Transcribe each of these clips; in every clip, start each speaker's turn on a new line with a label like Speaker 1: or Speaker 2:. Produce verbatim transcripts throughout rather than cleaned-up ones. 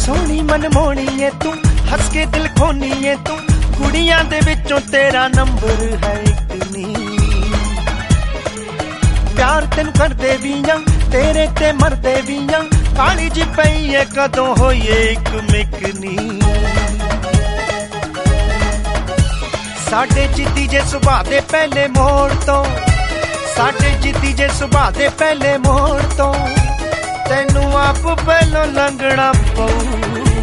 Speaker 1: सोहनी मनमोहनी है तू, हस के दिल खोनी है तू, कुड़ियां दे विचों तेरा नंबर है एक नी। प्यार तेनू करदे भी आ, तेरे ते मरदे भी आ, काली जी पई है कदों होईए इक मिकनी। साडे जिद्दी जे सुभाऽ दे पहले मोड़ तो, साडे जिद्दी जे सुभाऽ दे पहले मोड़ तो, तैनू आप पहलों लंघना पऊ।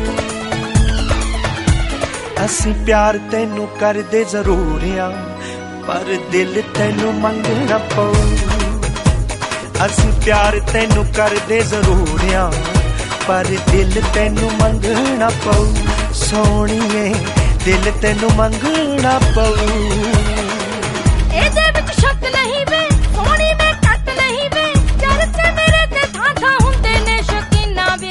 Speaker 1: असीं प्यार तैनू करदे जरूर आ, पर दिल तैनू मंगना पऊ। असीं प्यार तैनू करदे जरूर आ, पर दिल तैनू मंगना पऊ। सोहणीए दिल तैनू मंगना पऊ।
Speaker 2: एदे विच शक नहीं वे, सोहणी में कट नहीं वे, चर्चे मेरे ते थां थां हुंदे ने शकीना वे।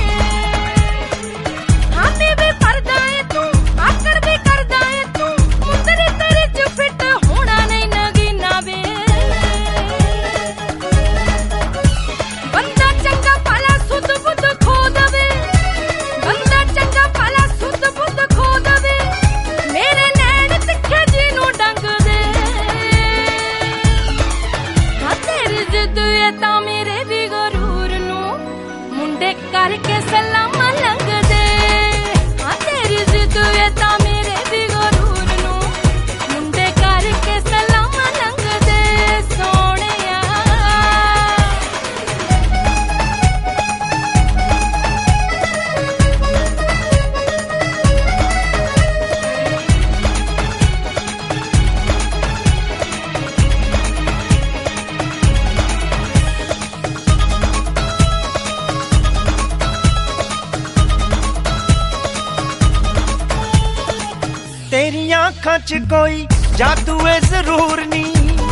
Speaker 2: हामी भी भरदा है तू, आकड़ भी करदा है तू, मुंदरी तेरे च फिट होना नहीं नगीना वे। बंदा चंगा भला सुध बुध खो दवे, बंदा चंगा भला सुध बुध खो दवे, मेरे नैन तिखे जी नू डंग दे। हाँ तेरी जिद है तां मेरे भी गरूर नू मुंडे करके सलाम लंघ दे। हाँ तेरी जिद है तां मेरे भी गरूर नू मुंडे करके सलाम लंघ दे। सोहणिया
Speaker 1: तेरियां अखां च कोई जादू है जरूर नी,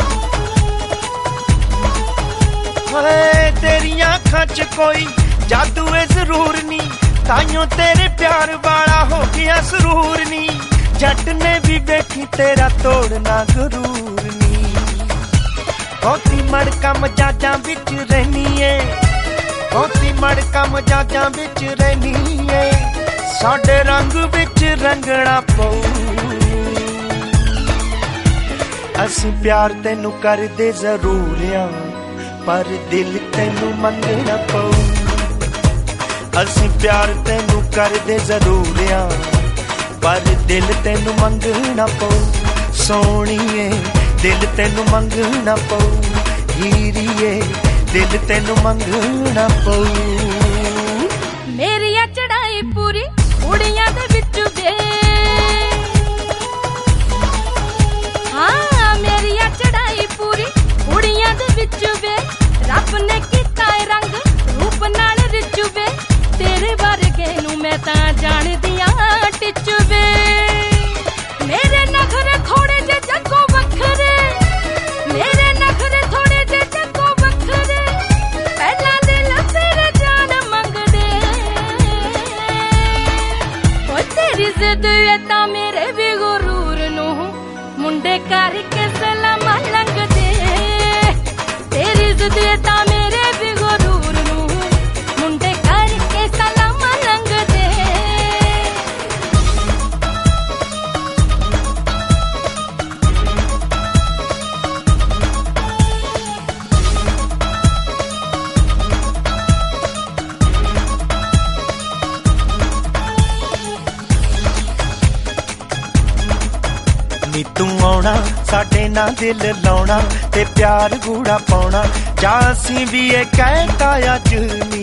Speaker 1: ओए तेरियां अखां च कोई जादू है जरूर नी, ताइयों तेरे प्यार वाला हो गया सुरूर नी। जट ने भी देखी तेरा तोड़ना गुरूर नी। बहुती मड़का मजाजां विच रहनी है, बहुती मड़का मजाजां विच रहनी है, साडे रंग विच रंगना पऊ। असीं प्यार तैनू करदे जरूर आ, पर दिल तैनू मंगना पऊ। असीं प्यार तैनू करदे जरूर आ, पर दिल तैनू मंगना पऊ। सोहणीए दिल तैनू मंगना पऊ, हीरीए दिल तैनू मंगना पऊ।
Speaker 2: मेरिया चढ़ाई पूरी कुड़ियां दे विच वे, हाँ मेरिया चढ़ाई पूरी कुड़ियां दे विच वे, रब ने कीता ए रंग रूप नाल रिच वे, तेरे वर्गे नू मैं तां जाणदी आ टिच वे। मेरे नखरे थोड़े जे जग्गों वखरे, मेरे नखरे थोड़े जे जग्गों वखरे, पहला दिल तेरे जान मंगदे। ओ तेरी जिद है तां मेरे भी गुरूर नू मुंडे करके सलाम लंघ दे। तेरी जिद है तां मेरे भी गुरूर नू मुंडे करके सलाम लंघ दे।
Speaker 1: नी तू आउणा साडे नाल दिल लाउणा, ते प्यार गूड़ा पाउणा, जा असीं भी ये कहता अज नी।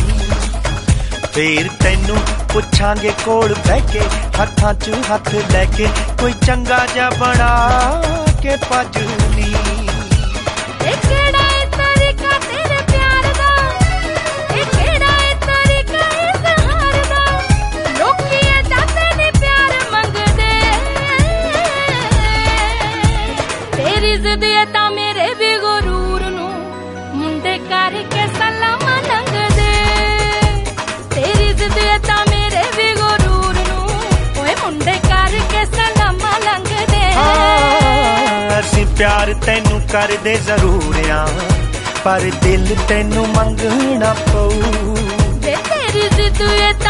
Speaker 1: फेर तैनू पुछांगे कोल बह के, हत्थां च हत्थ लैके, कोई चंगा जा बना के भजनी।
Speaker 2: ए केड़ा ए तरीका तेरे प्यार दा, ए केड़ा ए तरीका इज़हार दा, लोकी ए जाते ने प्यार मंगदे। तेरी जिद है तां मेरे भी गुरूर नू मुंडे करके सलाम लंघ दे। तेरी जिद है तां मेरे भी गुरूर नू ओए मुंडे करके सलाम लंघ दे।
Speaker 1: असीं प्यार तैनू करदे जरूर आ, पर दिल तैनू मंगना पऊ।
Speaker 2: वे तेरी जिद है